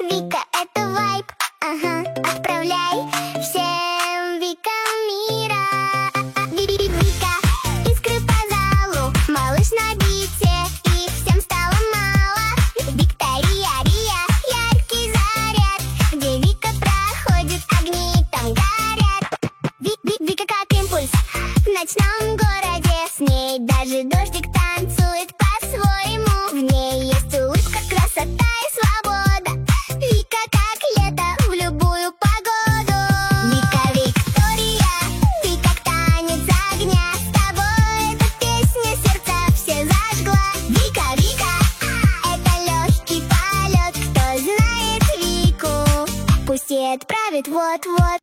Вика, это вайб, ага, отправляй всем Викам мира. Вика, искры по залу, малыш на бите, и всем стало мало. Виктория, Рия, яркий заряд, где Вика проходит, огни там горят. Вика как импульс в ночном городе, с ней даже дождик танцует по-своему. В ней есть улыбка, красота и свобода. Вика как лето в любую погоду. Вика, Виктория, ты как танец огня. С тобой эта песня сердца все зажгла. Вика, Вика, это легкий полет. Кто знает Вику, пусть и отправит вот-вот.